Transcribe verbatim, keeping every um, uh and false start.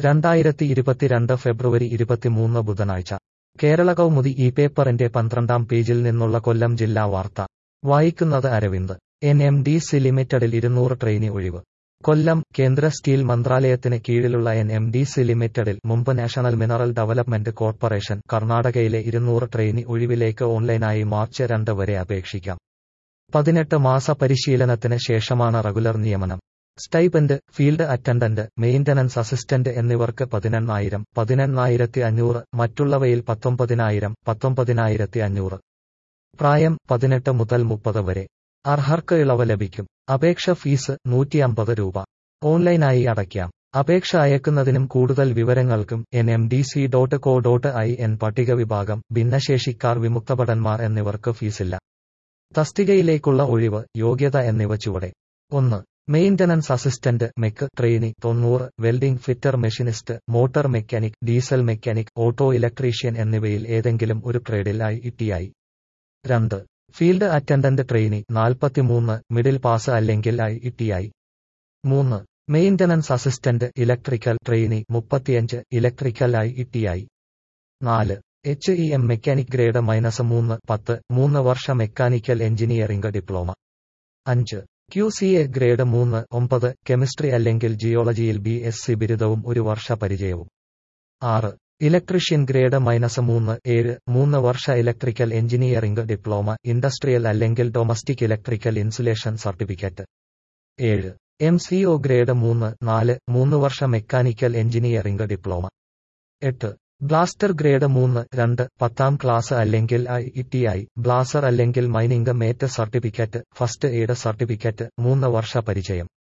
രണ്ടായിരത്തി ഇരുപത്തിരണ്ട് ഫെബ്രുവരി ഇരുപത്തിമൂന്ന് ബുധനാഴ്ച കേരള കൗമുദി ഈ പേപ്പറിന്റെ പന്ത്രണ്ടാം പേജിൽ നിന്നുള്ള കൊല്ലം ജില്ലാ വാർത്ത വായിക്കുന്നത് Aravind. N M D C ലിമിറ്റഡിൽ ഇരുന്നൂറ് ട്രെയിനി ഒഴിവ്. കൊല്ലം. കേന്ദ്ര സ്റ്റീൽ മന്ത്രാലയത്തിന് കീഴിലുള്ള എൻ എം ഡി സി ലിമിറ്റഡിൽ മുമ്പ് നാഷണൽ മിനറൽ ഡെവലപ്മെന്റ് കോർപ്പറേഷൻ കർണാടകയിലെ ഇരുന്നൂറ് ട്രെയിനി ഒഴിവിലേക്ക് ഓൺലൈനായി മാർച്ച് രണ്ട് വരെ അപേക്ഷിക്കാം. പതിനെട്ട് മാസ പരിശീലനത്തിന് ശേഷമാണ് റെഗുലർ നിയമനം. Stipend, field attendant, maintenance assistant എന്നിവർക്ക് പതിനെണ്ണായിരം, പതിനെണ്ണായിരത്തി അഞ്ഞൂറ്, മറ്റുള്ളവയിൽ പത്തൊമ്പതിനായിരം, പത്തൊമ്പതിനായിരത്തി അഞ്ഞൂറ്. പ്രായം പതിനെട്ട് മുതൽ മുപ്പത് വരെ. അർഹർക്ക് ഇളവ് ലഭിക്കും. അപേക്ഷ ഫീസ് നൂറ്റിയമ്പത് രൂപ. ഓൺലൈനായി അടയ്ക്കാം. അപേക്ഷ അയക്കുന്നതിനും കൂടുതൽ വിവരങ്ങൾക്കും N M D C dot co dot I N. പട്ടിക വിഭാഗം, ഭിന്നശേഷിക്കാർ, വിമുക്തഭടന്മാർ എന്നിവർക്ക് ഫീസില്ല. തസ്തികയിലേക്കുള്ള ഒഴിവ്, യോഗ്യത എന്നിവ ചുവടെ. ഒന്ന്. മെയിന്റനൻസ് അസിസ്റ്റന്റ് മെക്ക് ട്രെയിനി തൊണ്ണൂറ്, welding fitter, machinist, motor mechanic, diesel mechanic, auto electrician എന്നിവയിൽ ഏതെങ്കിലും ഒരു ട്രേഡിൽ ഐ ടി ഐ. രണ്ട്. ഫീൽഡ് അറ്റൻഡന്റ് ട്രെയിനി നാൽപ്പത്തിമൂന്ന്, മിഡിൽ പാസ് അല്ലെങ്കിൽ ഐ ടി ഐ. മൂന്ന്. മെയിന്റനൻസ് അസിസ്റ്റന്റ് ഇലക്ട്രിക്കൽ ട്രെയിനി മുപ്പത്തിയഞ്ച്, ഇലക്ട്രിക്കൽ ഐ ടി ഐ. നാല്. H E M mechanic grade minus മൂന്ന്, പത്ത്, മൂന്ന് വർഷ മെക്കാനിക്കൽ എഞ്ചിനീയറിംഗ് ഡിപ്ലോമ. അഞ്ച്. ക്യു സി എ ഗ്രേഡ് മൂന്ന്, ഒമ്പത്, കെമിസ്ട്രി അല്ലെങ്കിൽ ജിയോളജിയിൽ ബി എസ് സി ബിരുദവും ഒരു വർഷ പരിചയവും. ആറ്. ഇലക്ട്രീഷ്യൻ ഗ്രേഡ് മൈനസ് മൂന്ന്, ഏഴ്, മൂന്ന് വർഷ ഇലക്ട്രിക്കൽ എഞ്ചിനീയറിംഗ് ഡിപ്ലോമ, ഇൻഡസ്ട്രിയൽ അല്ലെങ്കിൽ ഡൊമസ്റ്റിക് ഇലക്ട്രിക്കൽ ഇൻസുലേഷൻ സർട്ടിഫിക്കറ്റ്. ഏഴ്. എം സി ഒ ഗ്രേഡ് മൂന്ന്, നാല്, മൂന്ന് വർഷ മെക്കാനിക്കൽ എഞ്ചിനീയറിംഗ് ഡിപ്ലോമ. എട്ട്. ബ്ലാസ്റ്റർ ഗ്രേഡ് മൂന്ന്, രണ്ട്, പത്താം ക്ലാസ് അല്ലെങ്കിൽ ഐ ടി ഐ, ബ്ലാസർ അല്ലെങ്കിൽ mining mate certificate, first aid certificate, മൂന്ന് വർഷ പരിചയം.